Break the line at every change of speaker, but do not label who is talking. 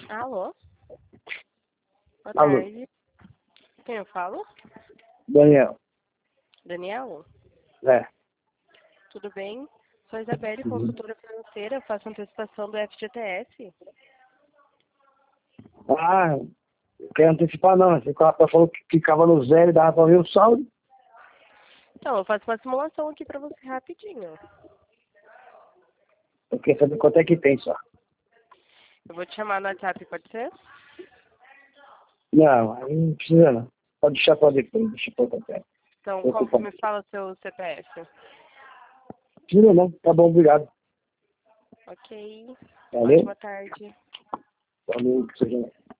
Alô? Boa
Alô,
tarde. Quem eu falo?
Daniel.
Daniel?
É.
Tudo bem? Sou Isabelle,
Uhum.
consultora financeira, faço antecipação do FGTS.
Ah, não quer antecipar não. Você falou que ficava no zero e dava pra ver o saldo.
Então, eu faço uma simulação aqui pra você rapidinho.
Eu queria saber quanto é que tem só.
Eu vou te chamar no WhatsApp, pode ser?
Não, aí não precisa não. Pode deixar pra depois, deixa pra outra pé.
Então, como que
Preocupa.
me fala o seu CPF?
Precisa não, tá bom, obrigado.
Ok.
Valeu?
Ótima tarde.
Valeu, que seja.